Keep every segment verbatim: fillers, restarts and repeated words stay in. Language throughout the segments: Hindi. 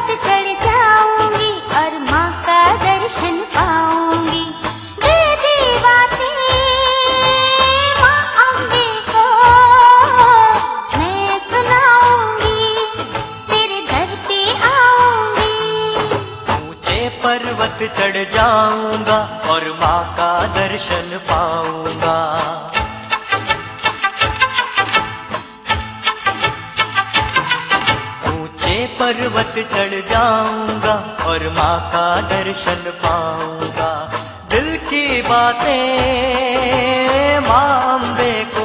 चढ़ जाऊंगी और माँ का दर्शन पाऊंगी। दे दी बातें माँ अम्बे को मैं सुनाऊंगी, तेरे दर पे आऊंगी। ऊंचे पर्वत चढ़ जाऊंगा और माँ का दर्शन पाऊंगा। पर्वत चढ़ जाऊंगा और माँ का दर्शन पाऊंगा। दिल की बातें माँ अम्बे को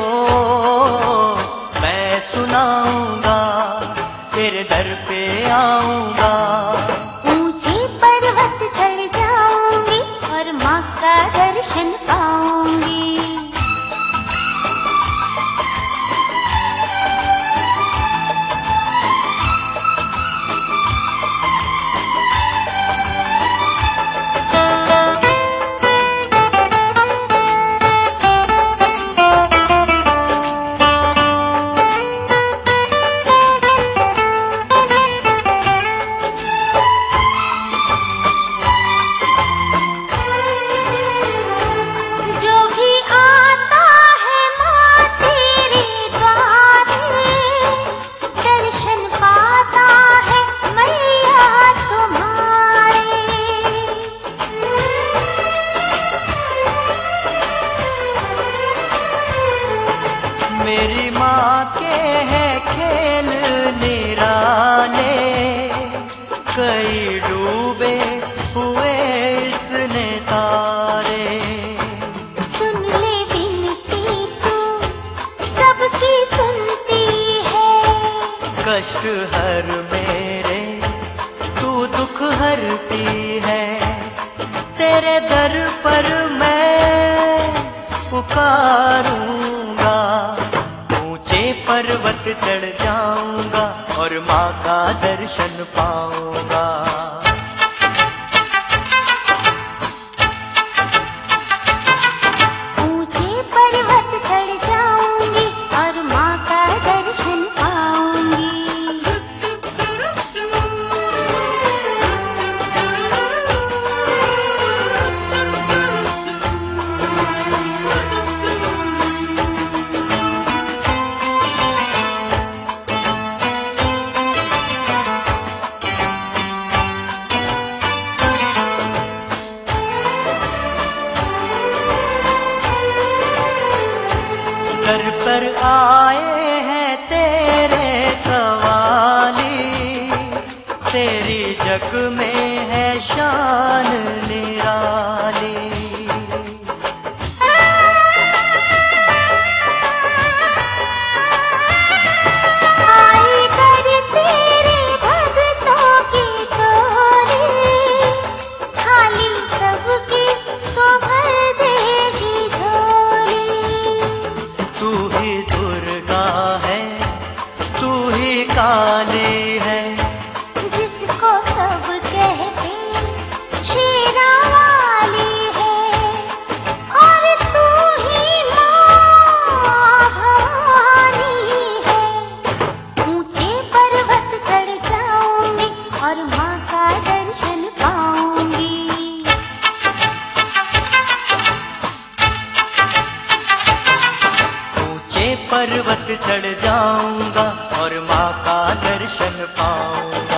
मैं सुनाऊंगा, तेरे दर पे आऊंगा। ऊंचे पर्वत चढ़ जाऊंगी और माँ का दर्शन पाऊंगी। मेरी माँ के हैं खेल निराले, कई डूबे हुए इसने तारे। सुन ले बिनती तू सबकी सुनती है, कष्ट हर मेरे तू दुख हरती है। तेरे दर पर मैं पुकारूंगा, पर्वत चढ़ जाऊंगा और माँ का दर्शन पाऊंगा। ऊंचे पर्वत चढ़ जाऊंगी और माँ का दर्शन पाऊंगी। दर पर आए हैं तेरे सवाली, तेरी जग में है शान निराली। आई कर तेरे भक्तों की टोली, खाली सबकी तो भर देगी झोली। तू ही दुर्गा है, तू ही काली है, जिसको सब कहते शेरा वाली है। और तू ही माँ भवानी है। ऊंचे पर्वत चढ़ जाऊंगी और माँ का दर्शन पाऊंगी। पर्वत चढ़ जाऊंगा और माँ का दर्शन पाऊंगा।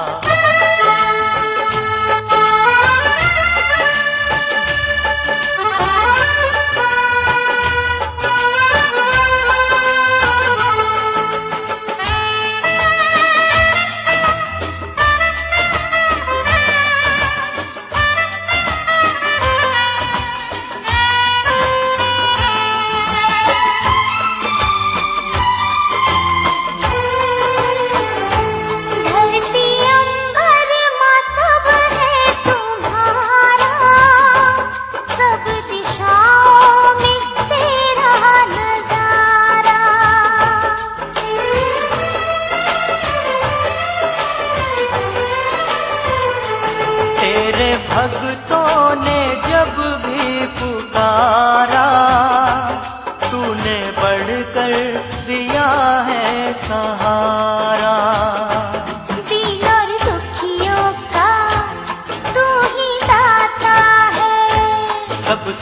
भक्तों ने जब भी पुकारा, तूने बढ़कर दिया है सहारा। दीन और दुखिया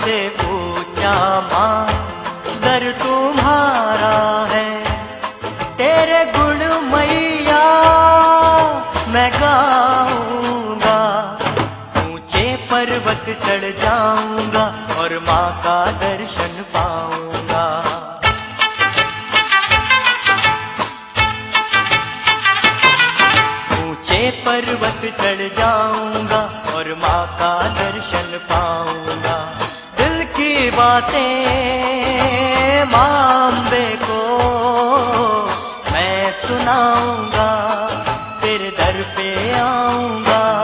से पूछा माँ दर तुम्हारा है, तेरे गुण मैया मैं गाऊंगा। ऊंचे पर्वत चढ़ जाऊंगा और माँ का दर्शन पाऊंगा। ऊंचे पर्वत चढ़ जाऊंगा और माँ का दर्शन पाऊंगा। दिल की बातें माँ अम्बे को मैं सुनाऊंगा, तेरे दर पे आऊंगा।